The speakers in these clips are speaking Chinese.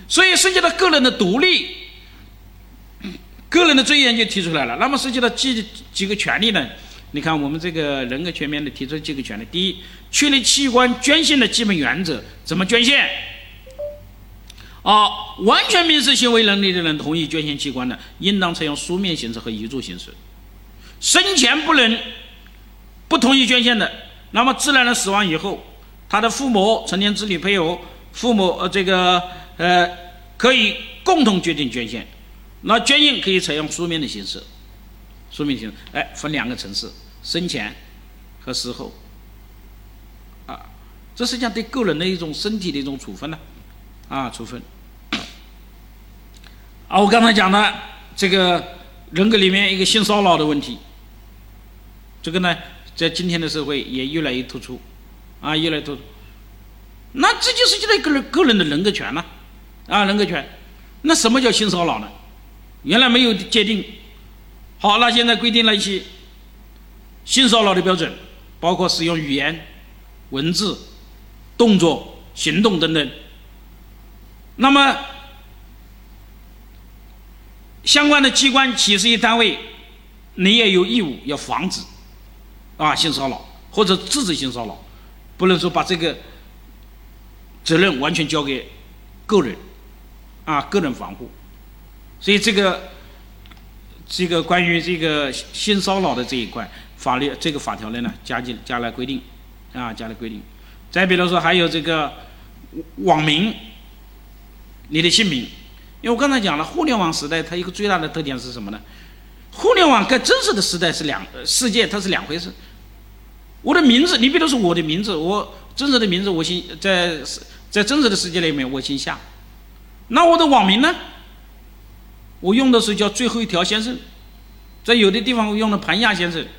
所以涉及到个人的独立、个人的尊严就提出来了。那么涉及到几个权利呢？你看我们这个人格全面的提出几个权利。第一，确立器官捐献的基本原则，怎么捐献？完全民事行为能力的人同意捐献器官的，应当采用书面形式和遗嘱形式。生前不同意捐献的，那么自然人死亡以后，他的父母、成年子女、配偶、父母可以共同决定捐献。那捐献可以采用书面的形式，分2个层次，生前和死后。这实际上对个人的一种身体的一种处分呢，处分。我刚才讲的这个人格里面一个性骚扰的问题，这个呢，在今天的社会也越来越突出，越来越突出。那这就是一个人的人格权了，人格权。那什么叫性骚扰呢？原来没有界定。好，那现在规定了一些性骚扰的标准，包括使用语言、文字、动作、行动等等。那么相关的机关、企事业单位，你也有义务要防止性骚扰或者制止性骚扰，不能说把这个责任完全交给个人，个人防护。所以这个关于这个性骚扰的这一块法律，这个法条呢加了规定，加了规定。再比如说还有这个网名，你的姓名，因为我刚才讲了，互联网时代它一个最大的特点是什么呢？互联网跟真实的时代世界它是两回事。我的名字，你比如说我的名字，我真实的名字我在真实的世界里面我姓夏，那我的网名呢？我用的是叫最后一条先生，在有的地方我用了盘亚先生。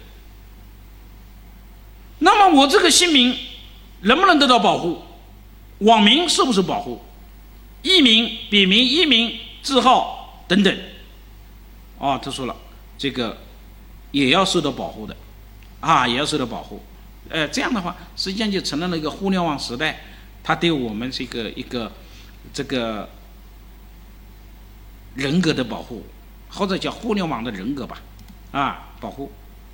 那么我这个姓名能不能得到保护？网名受不受保护？艺名、笔名、艺名、字号等等，他说了，这个也要受到保护的，也要受到保护。这样的话，实际上就成了一个互联网时代，它对我们这个人格的保护，或者叫互联网的人格吧，保护。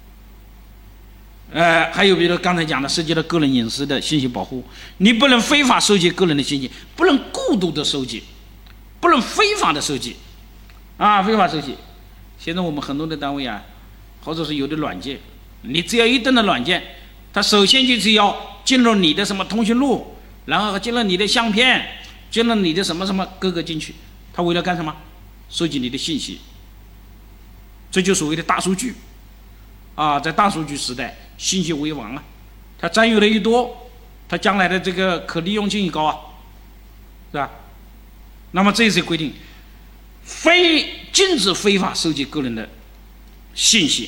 还有比如刚才讲的涉及到个人隐私的信息保护，你不能非法收集个人的信息，不能过度的收集，不能非法的收集，非法收集。现在我们很多的单位或者是有的软件，你只要一登了软件，它首先就是要进入你的什么通讯录，然后进入你的相片，进入你的什么什么各个进去，它为了干什么？收集你的信息。这就所谓的大数据。在大数据时代，信息为王它占有的越多，它将来的这个可利用性越高是吧？那么这是规定，禁止非法收集个人的信息，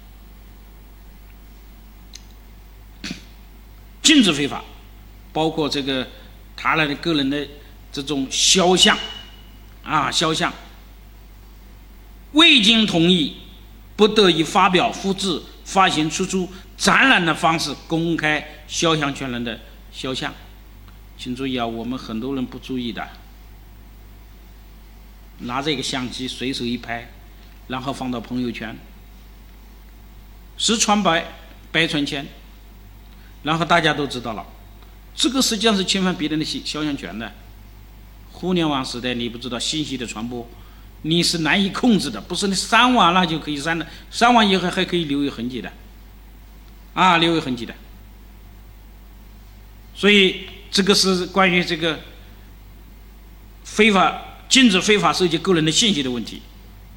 禁止非法，包括这个他的个人的这种肖像，未经同意，不得以发表、复制、发行、出租、展览的方式公开肖像权人的肖像。请注意我们很多人不注意的，拿着一个相机随手一拍，然后放到朋友圈，十传百，百传千，然后大家都知道了，这个实际上是侵犯别人的肖像权的。互联网时代，你不知道信息的传播，你是难以控制的，不是你删完了就可以删的，删完以后还可以留有痕迹的，留有痕迹的。所以这个是关于这个禁止非法收集个人的信息的问题，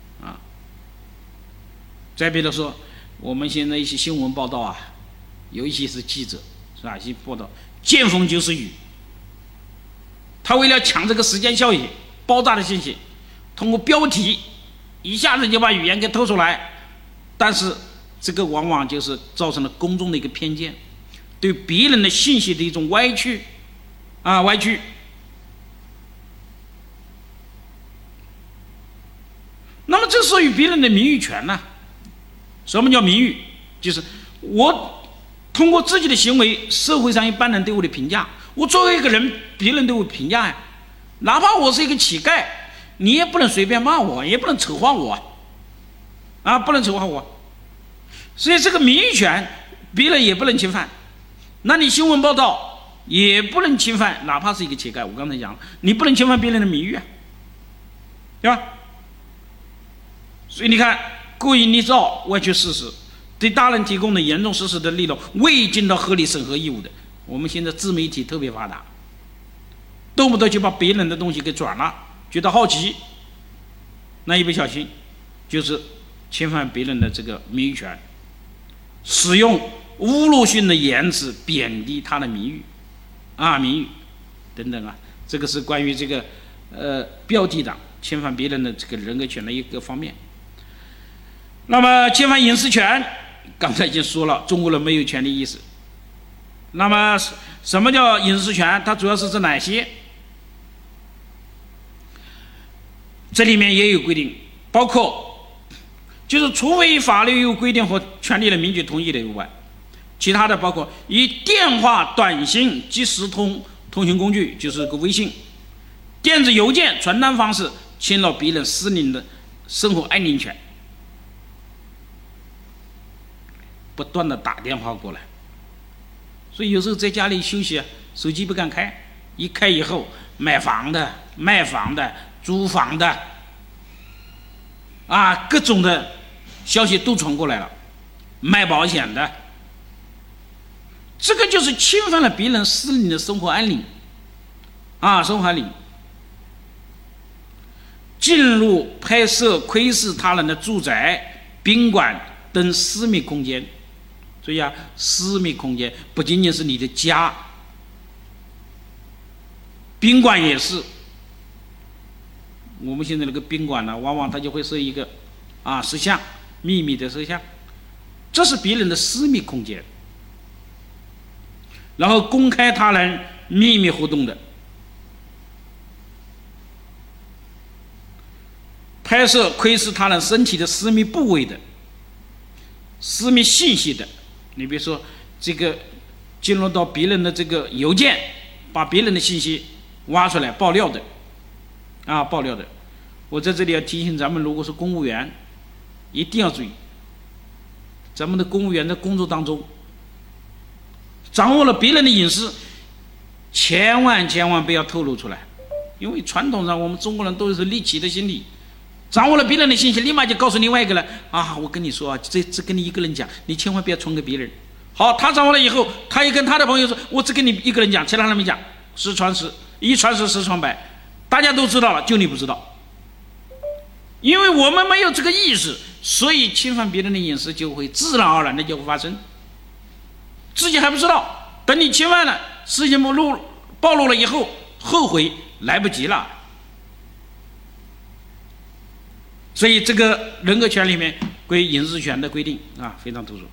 再比如说，我们现在一些新闻报道有一些是记者，是吧？一些报道见风就是雨，他为了抢这个时间效应，爆炸的信息，通过标题一下子就把语言给透出来，但是这个往往就是造成了公众的一个偏见，对别人的信息的一种歪曲，歪曲。那么这属于别人的名誉权呢？什么叫名誉？就是我通过自己的行为，社会上一般人对我的评价，我作为一个人，别人对我评价哪怕我是一个乞丐，你也不能随便骂我，也不能丑化我，啊，不能丑化我。所以这个名誉权别人也不能侵犯，那你新闻报道也不能侵犯，哪怕是一个乞丐，我刚才讲了，你不能侵犯别人的名誉啊，对吧？所以你看，故意捏造、歪曲事实，对大人提供的严重事实的内容未尽到合理审核义务的，我们现在自媒体特别发达，动不动就把别人的东西给转了，觉得好奇，那一不小心就是侵犯别人的这个名誉权，使用侮辱性的言辞贬低他的名誉名誉等等啊，这个是关于这个标题党侵犯别人的这个人格权的一个方面。那么侵犯隐私权，刚才已经说了，中国人没有权利意识。那么什么叫隐私权？它主要是指哪些？这里面也有规定，包括就是除非法律有规定和权利的明确同意的以外，其他的包括以电话、短信、即时通讯工具，就是个微信、电子邮件、传单方式侵扰别人私领的生活安宁权，不断的打电话过来，所以有时候在家里休息，手机不敢开，一开以后，买房的、卖房的、租房的，各种的消息都传过来了，卖保险的，这个就是侵犯了别人私领的生活安宁，生活安宁。进入、拍摄、窥视他人的住宅、宾馆等私密空间。所以私密空间不仅仅是你的家，宾馆也是。我们现在那个宾馆呢，往往它就会设一个摄像，秘密的摄像，这是别人的私密空间。然后公开他人秘密活动的，拍摄、窥视他人身体的私密部位的，私密信息的。你比如说这个进入到别人的这个邮件，把别人的信息挖出来爆料的，爆料的。我在这里要提醒咱们，如果是公务员，一定要注意，咱们的公务员在工作当中掌握了别人的隐私，千万不要透露出来，因为传统上我们中国人都是猎奇的心理，掌握了别人的信息，立马就告诉另外一个人我跟你说这跟你一个人讲，你千万不要传给别人。好，他掌握了以后，他也跟他的朋友说，我只跟你一个人讲，其他人没讲，十传十，一传十，十传百，大家都知道了，就你不知道。因为我们没有这个意识，所以侵犯别人的隐私就会自然而然的就会发生，自己还不知道，等你侵犯了，事情暴露了以后，后悔来不及了。所以这个人格权里面关于隐私权的规定非常突出。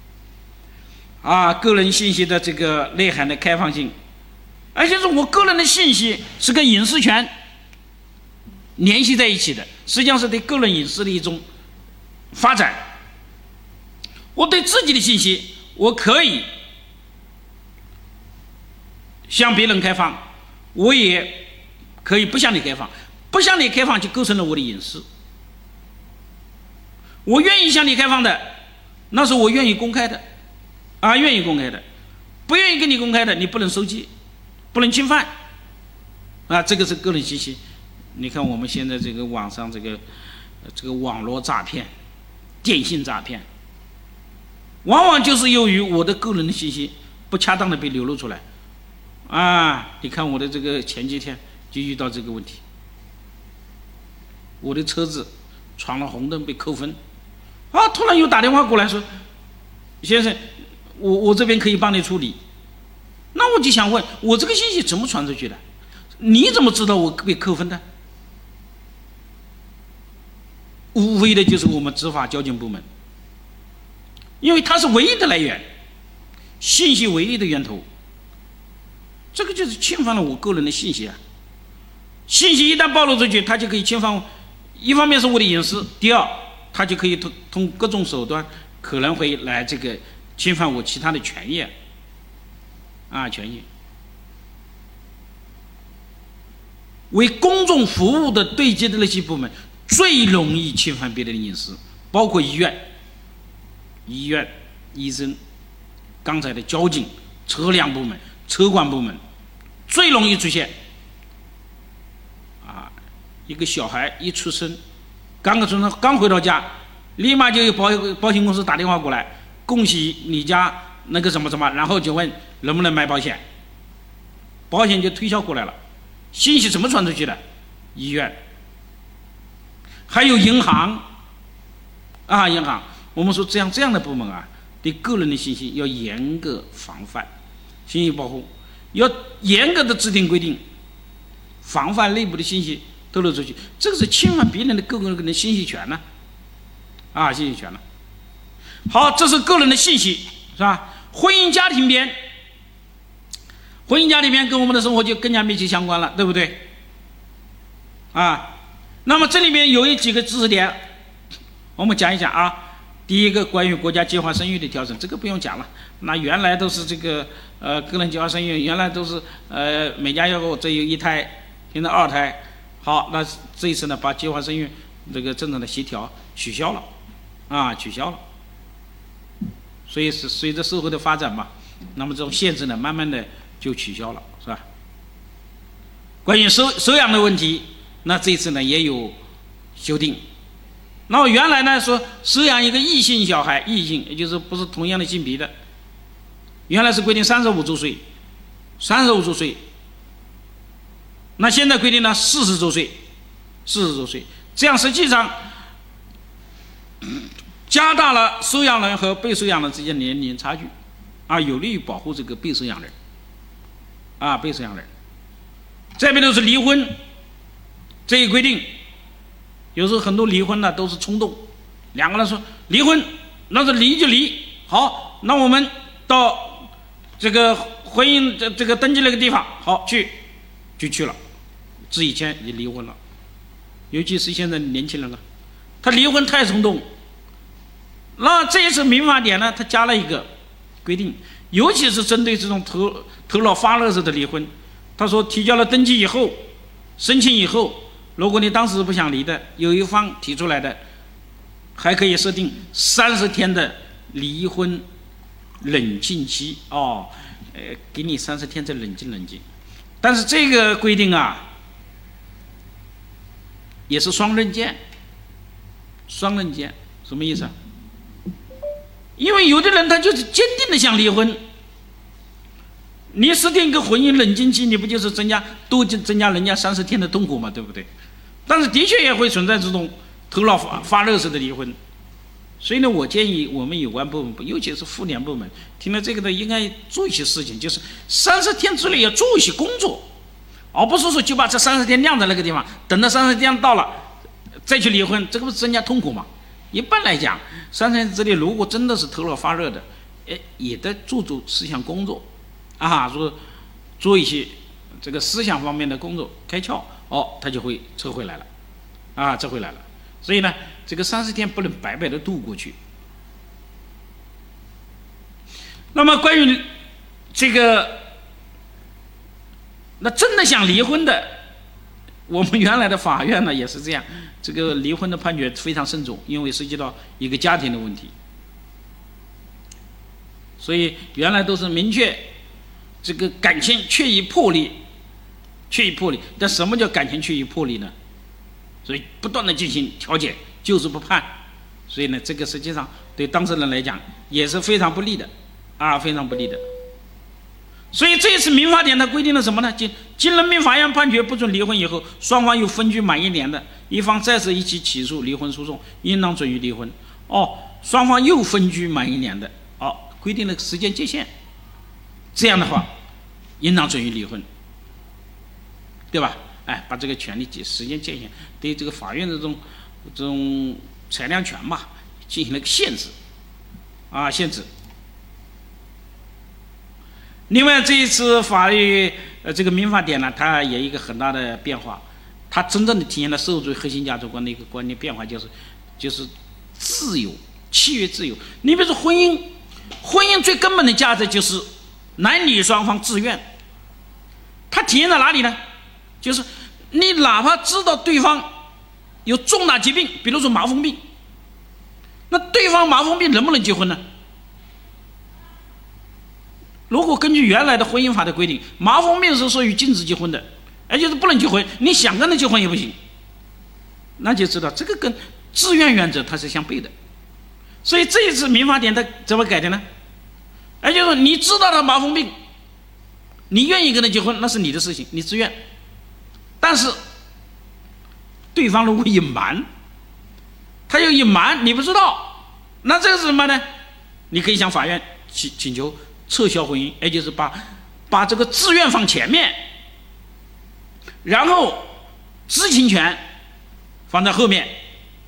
个人信息的这个内涵的开放性，而且是我个人的信息是跟隐私权联系在一起的，实际上是对个人隐私的一种发展。我对自己的信息，我可以向别人开放，我也可以不向你开放，不向你开放就构成了我的隐私。我愿意向你开放的，那是我愿意公开的，愿意公开的；不愿意跟你公开的，你不能收集，不能侵犯，这个是个人信息。你看我们现在这个网上这个网络诈骗、电信诈骗，往往就是由于我的个人的信息不恰当的被流露出来，你看我的这个前几天就遇到这个问题，我的车子闯了红灯被扣分。突然又打电话过来说，先生，我这边可以帮你处理。那我就想问，我这个信息怎么传出去的？你怎么知道我被扣分的？无非的就是我们执法交警部门，因为它是唯一的来源，信息唯一的源头，这个就是侵犯了我个人的信息信息一旦暴露出去，它就可以侵犯，一方面是我的隐私，第二，它就可以通各种手段可能会来这个侵犯我其他的权益权益。 为公众服务的对接的那些部门最容易侵犯别人的隐私，包括医院、医生，刚才的交警、车辆部门、车管部门最容易出现。一个小孩一出生，刚回到家，立马就有保险公司打电话过来，恭喜你家那个什么什么，然后就问能不能买保险，保险就推销过来了。信息怎么传出去的？医院，还有银行，银行。我们说这样的部门对个人的信息要严格防范，信息保护要严格的制定规定，防范内部的信息透露出去，这个是侵犯别人的个人的信息权呢，信息权了。好，这是个人的信息，是吧？婚姻家庭篇跟我们的生活就更加密切相关了，对不对？那么这里面有几个知识点，我们讲一讲第一个，关于国家计划生育的调整，这个不用讲了。那原来都是这个个人计划生育，原来都是每家要只有1胎，现在2胎。好，那这一次呢，把计划生育这个政策的协调取消了，取消了。所以是随着社会的发展嘛，那么这种限制呢，慢慢的就取消了，是吧？关于收养的问题，那这一次呢也有修订。那么原来呢说收养一个异性小孩，异性也就是不是同样的性别的，原来是规定35周岁，那现在规定呢40周岁，这样实际上加大了收养人和被收养人之间年龄差距，有利于保护这个被收养人，被收养人。再比如是离婚这一规定，有时候很多离婚呢都是冲动，两个人说离婚，那是离就离，好，那我们到这个婚姻这个登记那个地方，好就去了，自己签也离婚了。尤其是现在年轻人他离婚太冲动。那这一次民法典呢，他加了一个规定，尤其是针对这种头脑发热式的离婚，他说提交了登记以后，申请以后，如果你当时不想离的，有一方提出来的，还可以设定30天的离婚冷静期，给你30天再冷静。但是这个规定也是双刃剑，什么意思？因为有的人他就是坚定的想离婚，你设定一个婚姻冷静期，你不就是增加人家30天的痛苦嘛，对不对？但是的确也会存在这种头脑发热式的离婚，所以呢，我建议我们有关部门，尤其是妇联部门，听了这个的应该做一些事情，就是30天之内要做一些工作，而不是说就把这30天晾在那个地方，等到30天到了再去离婚，这个不是增加痛苦吗？一般来讲，30天之内如果真的是头脑发热的，也得做思想工作，做一些这个思想方面的工作开窍，他就会撤回来了，所以呢，这个30天不能白白的度过去。那么关于这个，那真的想离婚的，我们原来的法院呢也是这样，这个离婚的判决非常慎重，因为涉及到一个家庭的问题，所以原来都是明确这个感情确已破裂。但什么叫感情确已破裂呢？所以不断的进行调解，就是不判。所以呢，这个实际上对当事人来讲也是非常不利的，非常不利的。所以这一次民法典它规定了什么呢？经人民法院判决不准离婚以后，双方又分居满1年的，一方再次一起起诉离婚诉讼，应当准予离婚。双方又分居满1年的，规定了时间界限，这样的话，应当准予离婚，对吧？把这个权利时间界限对这个法院的这种裁量权嘛，进行了个限制，限制。另外，这一次法律这个民法典呢，它也有一个很大的变化，它真正的体现了社会主义核心价值观的一个观念变化，就是自由，契约自由。你比如说婚姻最根本的价值就是男女双方自愿，它体现在哪里呢？就是你哪怕知道对方有重大疾病，比如说麻风病，那对方麻风病能不能结婚呢？如果根据原来的婚姻法的规定，麻风病是属于禁止结婚的，而且是不能结婚，你想跟他结婚也不行，那就知道这个跟自愿原则它是相悖的。所以这一次民法典它怎么改的呢？而且说你知道他麻风病，你愿意跟他结婚，那是你的事情，你自愿。但是对方如果隐瞒，他又隐瞒你不知道，那这个是什么呢？你可以向法院请求撤销婚姻，也就是把这个自愿放前面，然后知情权放在后面。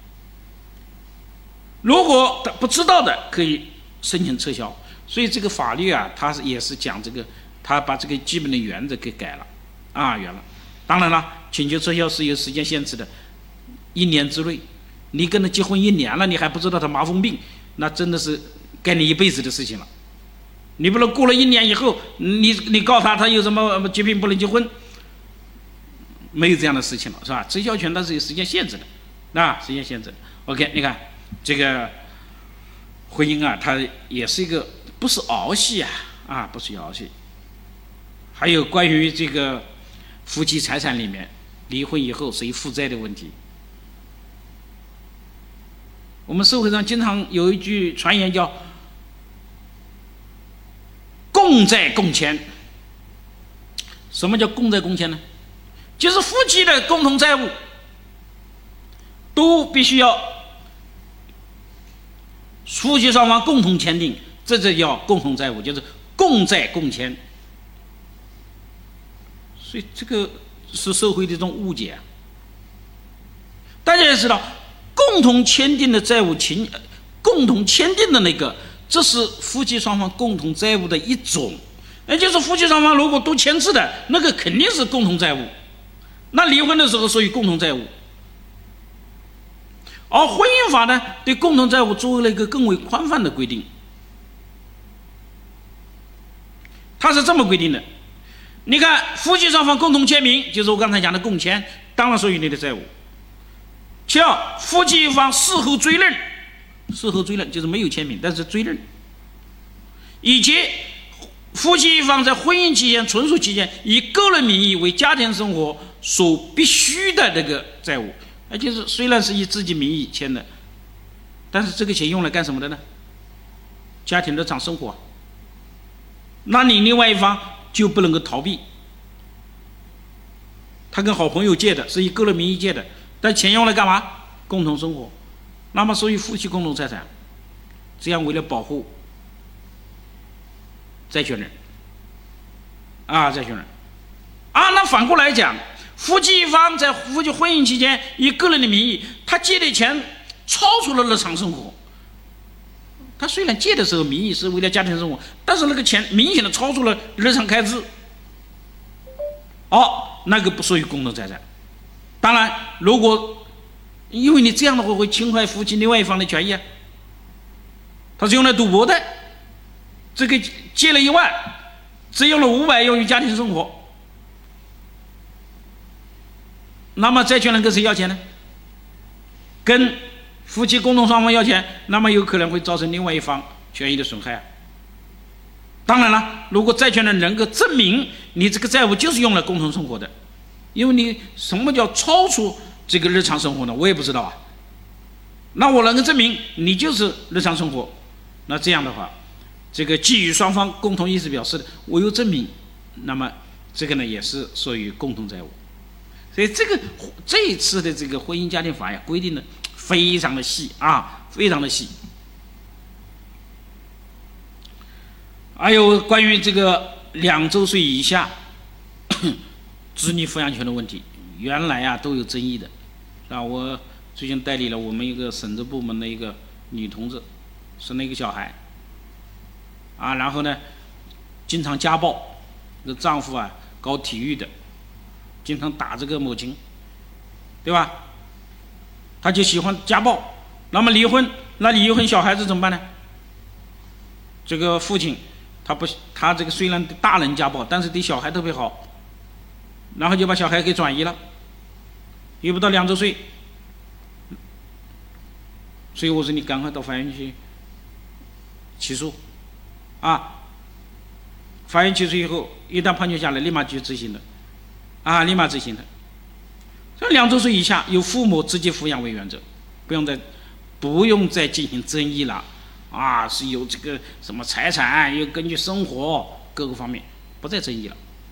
如果他不知道的，可以申请撤销。所以这个法律啊，它也是讲这个，他把这个基本的原则给改了啊，原了。当然了，请求撤销是有时间限制的，1年之内。你跟他结婚1年了，你还不知道他麻风病，那真的是该你一辈子的事情了。你不能过了1年以后，你告他有什么疾病不能结婚，没有这样的事情了，是吧？撤销权它是有时间限制的，啊，时间限制的。OK， 你看这个婚姻啊，它也是一个不是儿戏啊，不是儿戏。还有关于这个夫妻财产里面，离婚以后谁负债的问题。我们社会上经常有一句传言叫共债共签。什么叫共债共签呢？就是夫妻的共同债务都必须要夫妻双方共同签订，这就叫共同债务，就是共债共签。所以这个是社会的一种误解啊。大家也知道，共同签订的债务共同签订的那个，这是夫妻双方共同债务的一种，也就是夫妻双方如果都签字的那个肯定是共同债务，那离婚的时候属于共同债务。而婚姻法呢，对共同债务做了一个更为宽泛的规定，它是这么规定的。你看，夫妻双方共同签名，就是我刚才讲的共签，当然属于你的债务。其二，夫妻一方事后追认，事后追认就是没有签名，但是追认，以及夫妻一方在婚姻期间、存续期间以个人名义为家庭生活所必须的那个债务，也就是虽然是以自己名义签的，但是这个钱用来干什么的呢？家庭日常生活。那你另外一方就不能够逃避，他跟好朋友借的，是以个人名义借的，但钱用来干嘛？共同生活，那么属于夫妻共同财产。这样为了保护债权人啊，债权人啊，那反过来讲，夫妻一方在夫妻婚姻期间以个人的名义，他借的钱超出了日常生活。他虽然借的时候名义是为了家庭生活，但是那个钱明显的超出了日常开支，那个不属于共同财产。当然，如果因为你这样的话会侵害夫妻另外一方的权益啊，他是用来赌博的，这个借了1万，只用了500用于家庭生活，那么债权人跟谁要钱呢？跟夫妻共同双方要钱，那么有可能会造成另外一方权益的损害啊。当然了，如果债权人能够证明你这个债务就是用来共同生活的，因为你什么叫超出这个日常生活呢？我也不知道啊。那我能够证明你就是日常生活，那这样的话，这个基于双方共同意思表示的，我有证明，那么这个呢也是属于共同债务。所以这一次的这个婚姻家庭法呀，规定的非常的细啊，非常的细。还有关于这个2周岁以下子女抚养权的问题，原来啊都有争议的，是吧？我最近代理了我们一个省直部门的一个女同志，生了一个小孩，啊，然后呢，经常家暴，这个丈夫啊搞体育的，经常打这个母亲，对吧？他就喜欢家暴，那么离婚，那离婚小孩子怎么办呢？这个父亲他这个虽然大人家暴，但是对小孩特别好，然后就把小孩给转移了， 又不到2周岁，所以我说你赶快到法院去起诉，啊，法院起诉以后，一旦判决下来，立马就执行的，啊，立马执行的。这2周岁以下，由父母直接抚养为原则，不用再进行争议了，啊，是有这个什么财产，又根据生活各个方面不再争议了。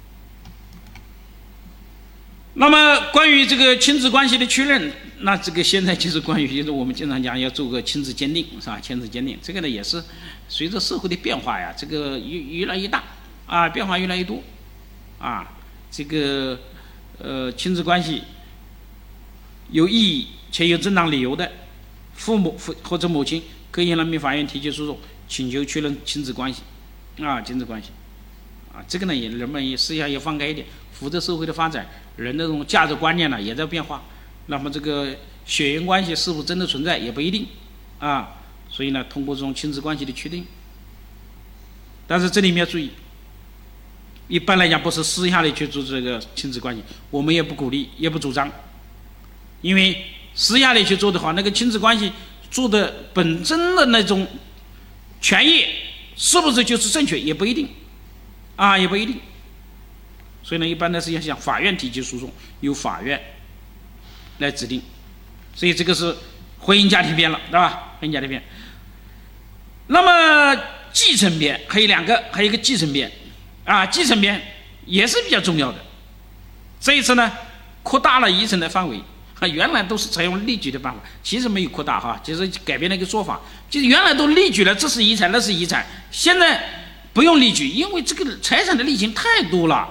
那么关于这个亲子关系的确认，那这个现在就是关于就是我们经常讲要做个亲子鉴定，是吧？亲子鉴定这个呢也是随着社会的变化呀，这个越来越大啊，变化越来越多啊，这个亲子关系有异议且有正当理由的，父母或者母亲可以向人民法院提起诉讼，请求确认亲子关系啊，亲子关系啊，这个呢也人们也思想要放开一点，扶着社会的发展，人的这种价值观念呢也在变化，那么这个血缘关系是否真的存在也不一定啊，所以呢通过这种亲子关系的确定，但是这里面要注意，一般来讲不是私下里去做这个亲子关系，我们也不鼓励也不主张，因为私下里去做的话，那个亲子关系做的本真的那种权益是不是就是正确也不一定啊，也不一定。所以呢，一般呢是要向法院提起诉讼，由法院来指定。所以这个是婚姻家庭编了，对吧？婚姻家庭编。那么继承编还有2个，还有一个继承编啊，继承编也是比较重要的。这一次呢，扩大了遗产的范围。原来都是采用例举的办法，其实没有扩大哈，就是改变了一个说法，就是原来都例举了，这是遗产，那是遗产，现在不用例举，因为这个财产的类型太多了。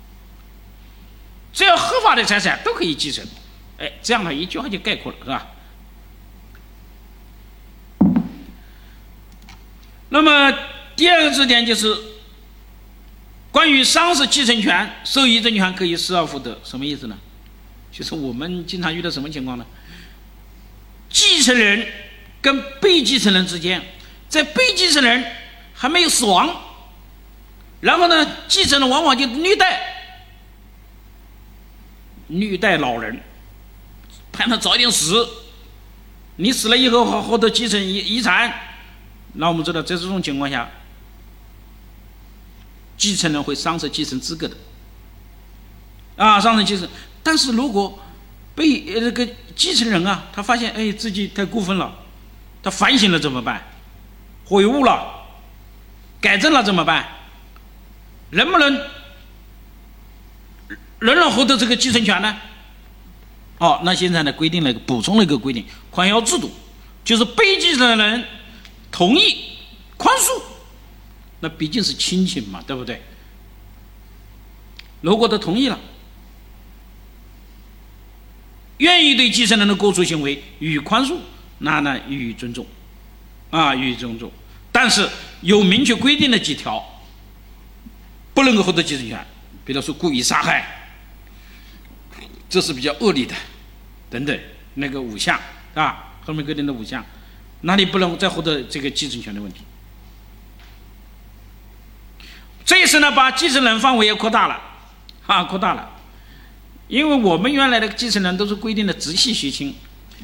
只要合法的财产都可以继承，哎，这样的一句话就概括了，是吧？那么第2个知识点就是关于丧事继承权、受遗赠权可以失而复得，什么意思呢？就是我们经常遇到什么情况呢？继承人跟被继承人之间，在被继承人还没有死亡，然后呢，继承人往往就虐待老人，盼他早点死，你死了以后获得继承遗产。那我们知道，在这种情况下，继承人会丧失继承资格的，啊，丧失继承。但是如果被这个继承人啊，他发现哎自己太过分了，他反省了怎么办？悔悟了，改正了怎么办？能不能仍然获得这个继承权呢？哦，那现在呢规定了补充了一个规定，宽徭制度，就是被继承人同意宽恕，那毕竟是亲情嘛，对不对？如果他同意了，愿意对继承人的过错行为予以宽恕，那呢予以尊重，啊，予以尊重。但是有明确规定的几条，不能够获得继承权，比如说故意杀害，这是比较恶劣的，等等，那个5项啊，后面规定的5项，那你不能再获得这个继承权的问题。这一次呢，把继承人范围也扩大了，啊，扩大了。因为我们原来的继承人都是规定的直系血亲，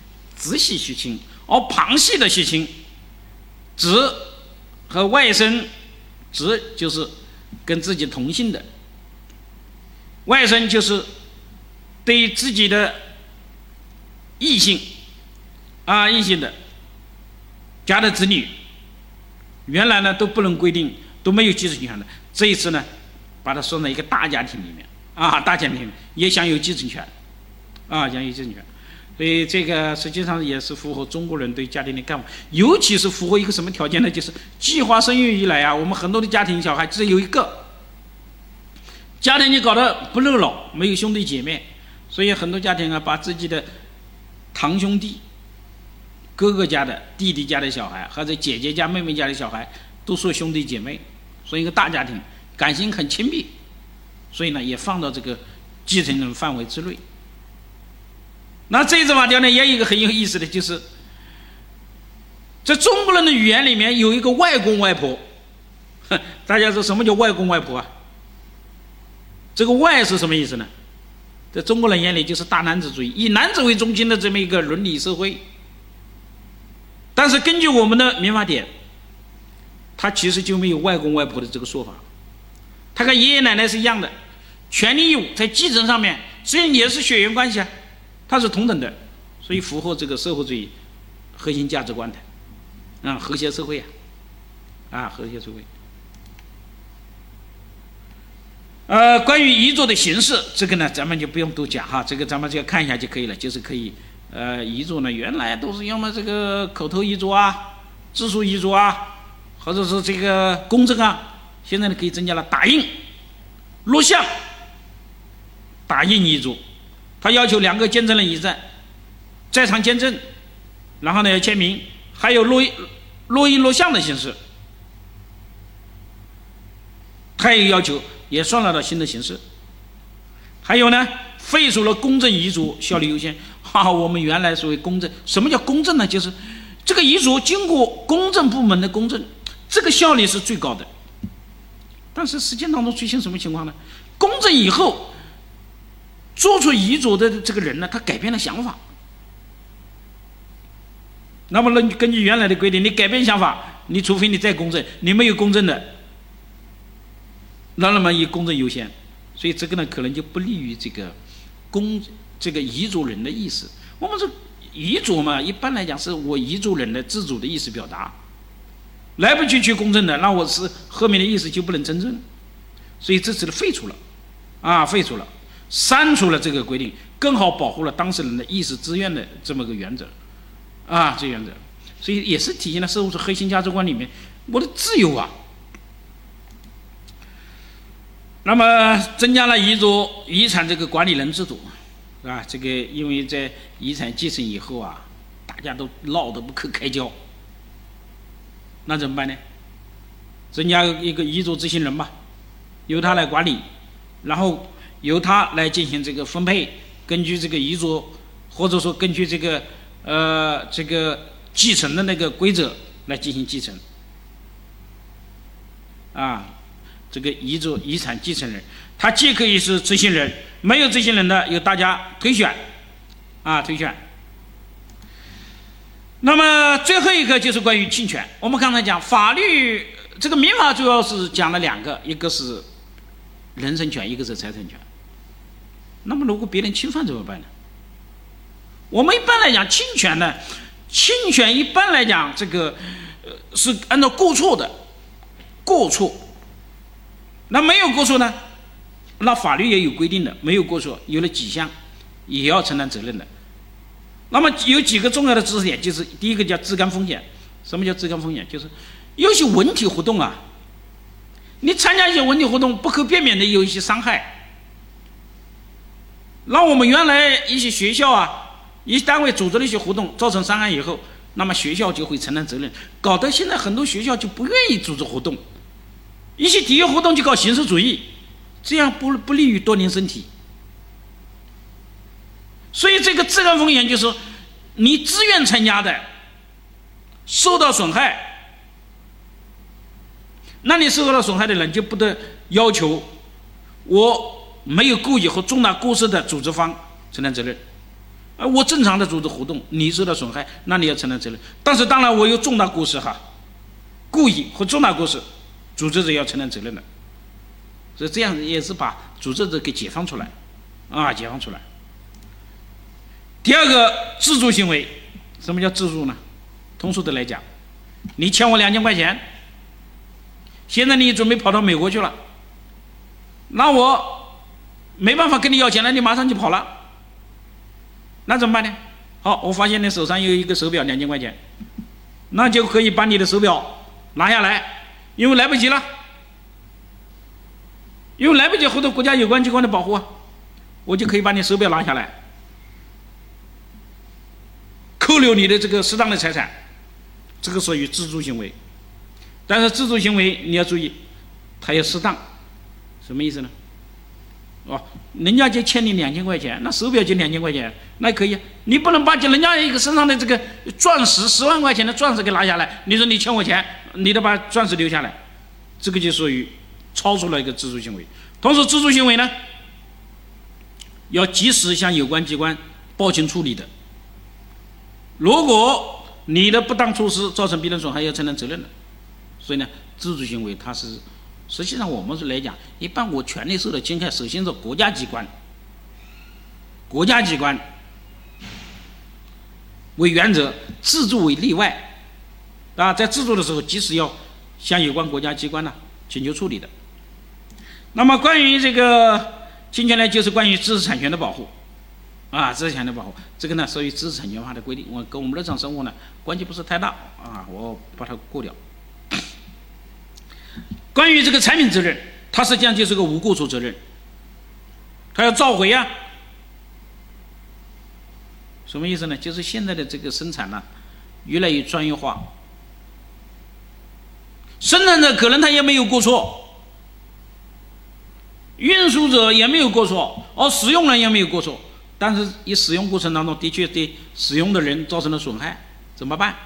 而旁系的血亲，侄和外甥，侄就是跟自己同姓的，外甥就是对自己的异性的家的子女，原来呢都不能规定，都没有继承权的。这一次呢，把它送到一个大家庭里面。大家庭也享有继承权，享有继承权，所以这个实际上也是符合中国人对家庭的看法，尤其是符合一个什么条件呢？就是计划生育以来啊，我们很多的家庭小孩只有一个，家庭就搞得不热闹，没有兄弟姐妹，所以很多家庭啊，把自己的堂兄弟、哥哥家的、弟弟家的小孩，或者姐姐家、妹妹家的小孩，都说兄弟姐妹，所以一个大家庭，感情很亲密。所以呢，也放到这个继承人范围之内。那这一次法条呢，也有一个很有意思的，就是在中国人的语言里面有一个外公外婆。大家说什么叫外公外婆啊？这个外是什么意思呢？ 在中国人眼里就是大男子主义，以男子为中心的这么一个伦理社会。但是根据我们的民法典，他其实就没有外公外婆的这个说法，他跟爷爷奶奶是一样的，权利义务在继承上面，虽然也是血缘关系啊，它是同等的，所以符合这个社会主义核心价值观的，和谐社会和谐社会。关于遗嘱的形式，这个呢咱们就不用多讲哈，这个咱们只要看一下就可以了，就是可以，遗嘱呢原来都是要么这个口头遗嘱啊、自书遗嘱啊，或者是这个公证啊，现在呢可以增加了打印、录像、打印遗嘱，他要求2个见证人以上在场见证，然后呢要签名，还有录音录像的形式，他也要求。也算了新的形式。还有呢，废除了公证遗嘱效率优先。我们原来所谓公证，什么叫公证呢？就是这个遗嘱经过公证部门的公证，这个效率是最高的。但是实践当中出现什么情况呢？公证以后，做出遗嘱的这个人呢，他改变了想法。那么呢，根据原来的规定，你改变想法，你除非你再公证，你没有公证的。那么以公证优先，所以这个呢可能就不利于这个遗嘱人的意思。我们说遗嘱嘛，一般来讲是我遗嘱人的自主的意思表达，来不及去公证的，那我是后面的意思就不能真正，所以这次的废除了，废除了，删除了这个规定，更好保护了当事人的意思自愿的这么个原则，这原则，所以也是体现了社会主义核心价值观里面我的自由啊。那么增加了遗产这个管理人制度，这个因为在遗产继承以后大家都闹得不可开交，那怎么办呢？增加一个遗嘱执行人吧，由他来管理，然后由他来进行这个分配，根据这个遗嘱或者说根据这个继承的那个规则来进行继承，这个遗产继承人，他既可以是执行人，没有执行人的由大家推选，推选。那么最后一个就是关于侵权。我们刚才讲法律，这个民法主要是讲了2个，一个是人身权，一个是财产权。那么如果别人侵犯怎么办呢？我们一般来讲侵权呢，侵权一般来讲这个是按照过错的，过错。那没有过错呢？那法律也有规定的，没有过错，有了几项也要承担责任的。那么有几个重要的知识点，就是第一个叫自甘风险。什么叫自甘风险？就是有些文体活动你参加一些文体活动，不可避免的有一些伤害。那我们原来一些学校一些单位组织的一些活动造成伤害以后，那么学校就会承担责任，搞得现在很多学校就不愿意组织活动。一些体育活动就搞形式主义，这样不利于锻炼身体。所以这个自然风险就是你自愿参加的，受到损害，那你受到损害的人就不得要求我没有故意和重大过失的组织方承担责任。我正常的组织活动，你受到损害，那你要承担责任。但是当然我有重大过失故意和重大过失，组织者要承担责任的，所以这样也是把组织者给解放出来，解放出来。第二个自助行为，什么叫自助呢？通俗的来讲，你欠我2000块钱，现在你准备跑到美国去了，那我没办法跟你要钱了，你马上就跑了，那怎么办呢？好，我发现你手上有一个手表2000块钱，那就可以把你的手表拿下来。因为来不及了，因为来不及获得国家有关机关的保护我就可以把你手表拿下来，扣留你的这个适当的财产，这个属于自助行为。但是自助行为你要注意，它要适当。什么意思呢？人家就欠你2000块钱，那手表就2000块钱，那可以你不能把人家一个身上的这个钻石10万块钱的钻石给拿下来，你说你欠我钱，你得把钻石留下来，这个就属于超出了一个自助行为。同时自助行为呢， 要及时向有关机关报请处理的。如果你的不当措施造成别人损害，要承担责任的。所以呢，自主行为它是实际上我们是来讲，一般我权利受到侵害，首先是国家机关为原则，自助为例外。在自助的时候，及时要向有关国家机关呢请求处理的。那么关于这个侵权呢，就是关于知识产权的保护。知识产权的保护，这个呢属于知识产权法的规定，跟我们日常生活呢关系不是太大我把它过掉。关于这个产品责任，它实际上就是个无过错责任，它要召回什么意思呢？就是现在的这个生产呢越来越专业化，生产者可能他也没有过错，运输者也没有过错，使用人也没有过错，但是以使用过程当中的确对使用的人造成了损害，怎么办？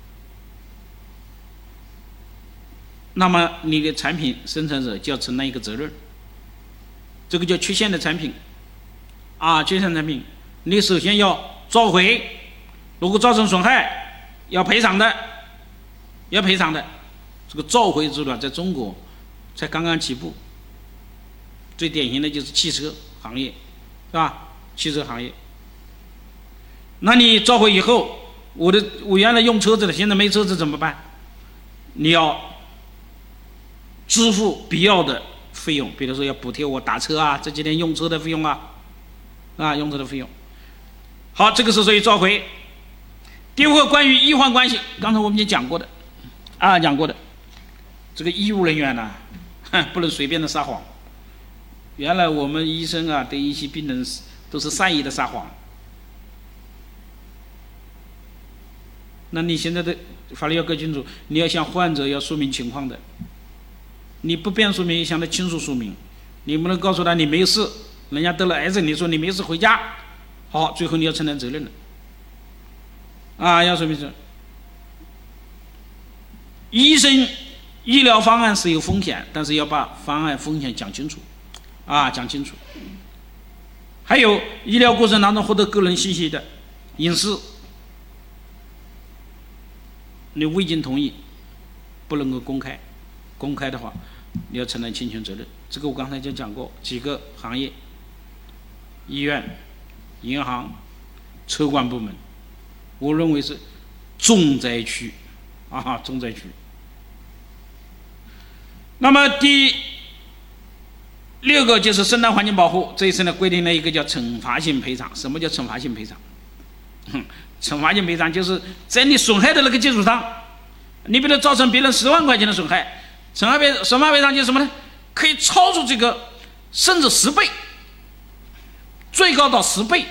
那么你的产品生产者就要承担一个责任，这个叫缺陷的产品缺陷产品，你首先要召回，如果造成损害要赔偿的。这个召回制度在中国才刚刚起步，最典型的就是汽车行业，是吧？汽车行业，那你召回以后，我原来用车子的，现在没车子怎么办？你要支付必要的费用，比如说要补贴我打车这几天用车的费用用车的费用。好，这个是属于召回。第二个关于医患关系，刚才我们也讲过的，这个医务人员呢，不能随便的撒谎。原来我们医生对一些病人都是善意的撒谎，那你现在的法律要搞清楚，你要向患者要说明情况的，你不便说明，向他亲属说明，你不能告诉他你没事，人家得了癌症，你说你没事回家，好，最后你要承担责任的，要说明是，医疗方案是有风险，但是要把方案风险讲清楚，还有医疗过程当中获得个人信息的隐私，你未经同意不能够公开，公开的话你要承担侵权责任。这个我刚才就讲过，几个行业，医院、银行、车管部门，我认为是重灾区重灾区。那么第六个就是生态环境保护，这一次呢规定了一个叫惩罚性赔偿。什么叫惩罚性赔偿？惩罚性赔偿就是在你损害的那个基础上，你比如造成别人10万块钱的损害，惩罚赔偿就是什么呢？可以超出这个，甚至10倍，最高到10倍，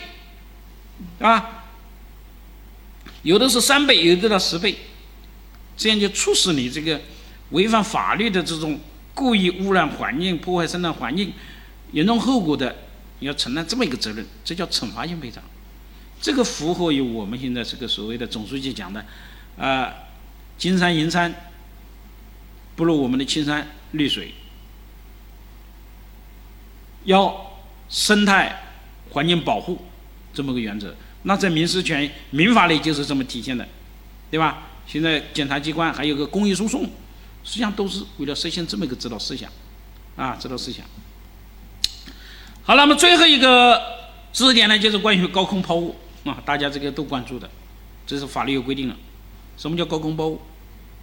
有的是3倍，有的到10倍，这样就促使你这个违反法律的这种故意污染环境、破坏生态环境严重后果的，你要承担这么一个责任，这叫惩罚性赔偿。这个符合于我们现在这个所谓的总书记讲的金山银山不如我们的青山绿水，要生态环境保护这么个原则。那在民事权民法里就是这么体现的，对吧？现在检察机关还有个公益诉讼，实际上都是为了实现这么一个指导思想好，那么最后一个知识点呢，就是关于高空抛物大家这个都关注的，这是法律有规定了。什么叫高空抛物？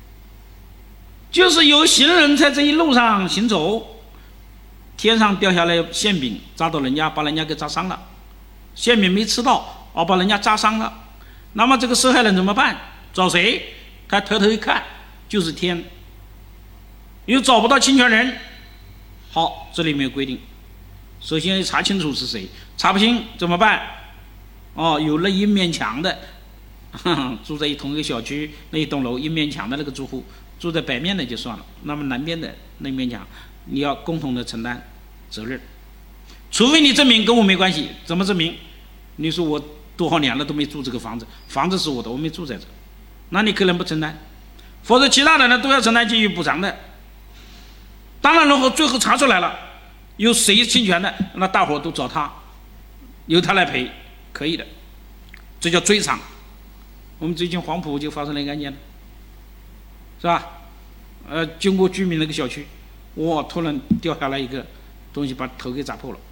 就是有行人在这一路上行走，天上掉下来馅饼砸到人家，把人家给砸伤了，馅饼没吃到把人家砸伤了，那么这个受害人怎么办？找谁？他抬头一看就是天，又找不到侵权人。好，这里面有规定，首先查清楚是谁，查不清怎么办？有那一面墙的住在同一个小区那一栋楼一面墙的那个住户，住在北面的就算了，那么南边的那面墙你要共同的承担责任，除非你证明跟我没关系。怎么证明？你说我多少年了都没住这个房子，房子是我的，我没住在这，那你可能不承担，否则其他的人都要承担给予补偿的。当然如果最后查出来了有谁侵权的，那大伙都找他， 由他来赔，可以的，这叫追偿。我们最近黄埔就发生了一个案件，是吧？经过居民那个小区，哇，突然掉下来一个东西，把头给砸破了，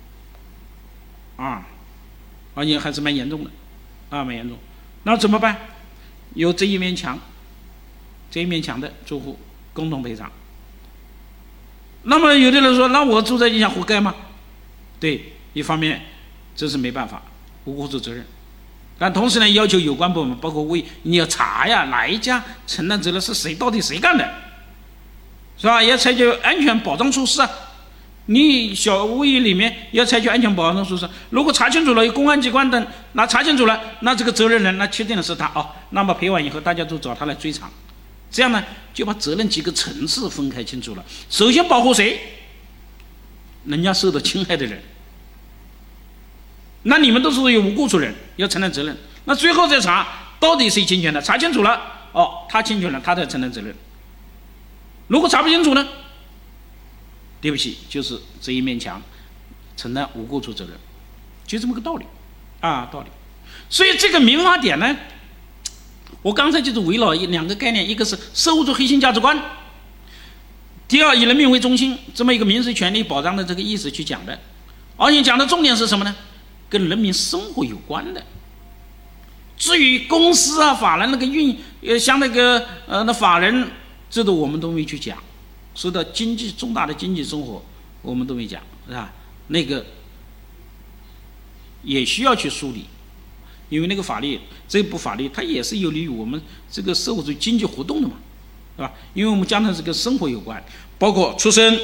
而且还是蛮严重的，蛮严重。那怎么办？由这一面墙的住户共同赔偿。那么有的人说，那我住在影响活该吗？对，一方面这是没办法，无过错责任。但同时呢，要求有关部门，包括你要查呀，哪一家承担责任是谁，到底谁干的，是吧？要采取安全保障措施啊。你小物业里面要采取安全保障措施。如果查清楚了，有公安机关等，那查清楚了，那这个责任人那确定的是他那么赔完以后，大家都找他来追偿。这样呢，就把责任几个层次分开清楚了。首先保护谁？人家受到侵害的人。那你们都是有无过错人，要承担责任。那最后再查到底谁侵权的，查清楚了，他侵权了，他才承担责任。如果查不清楚呢，对不起，就是这一面墙承担无过错责任，就这么个道理道理。所以这个民法典呢，我刚才就是围绕两个概念，一个是社会主义核心价值观，第二以人民为中心，这么一个民事权利保障的这个意思去讲的。而且讲的重点是什么呢？跟人民生活有关的。至于公司法人那个像那个那法人制度，我们都没去讲。说到重大的经济生活，我们都没讲，是吧？那个也需要去梳理，因为那个法律，这部法律它也是有利于我们这个社会主义经济活动的嘛，是吧？因为我们讲的是跟生活有关，包括出生，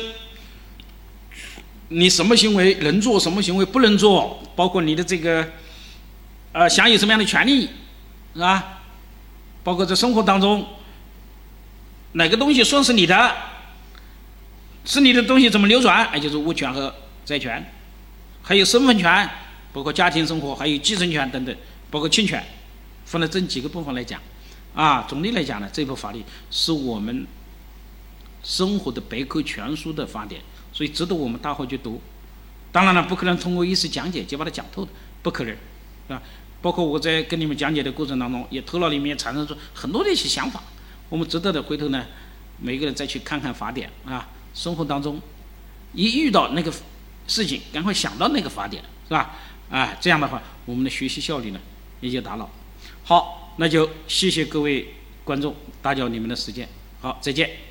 你什么行为能做，什么行为不能做，包括你的这个享有什么样的权利，是吧？包括在生活当中，哪个东西算是你的，是你的东西怎么流转，也就是物权和债权，还有身份权，包括家庭生活，还有继承权等等，包括侵权，分了这几个部分来讲。总的来讲呢，这部法律是我们生活的百科全书的法典，所以值得我们大伙去读。当然了，不可能通过一次讲解就把它讲透的，不可能，包括我在跟你们讲解的过程当中，也头脑里面产生出很多的一些想法，我们值得的回头呢，每个人再去看看法典生活当中一遇到那个事情，赶快想到那个法典，是吧？这样的话，我们的学习效率呢也就达到。好，那就谢谢各位观众，打搅你们的时间。好，再见。